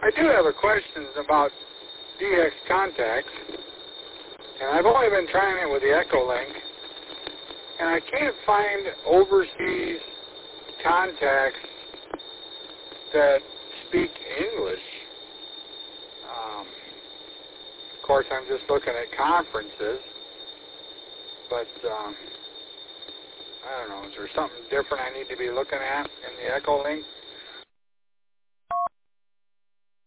I do have a question about DX contacts, and I've only been trying it with the Echolink, and I can't find overseas contacts that speak English. Of course, I'm just looking at conferences, but I don't know, is there something different I need to be looking at in the Echolink?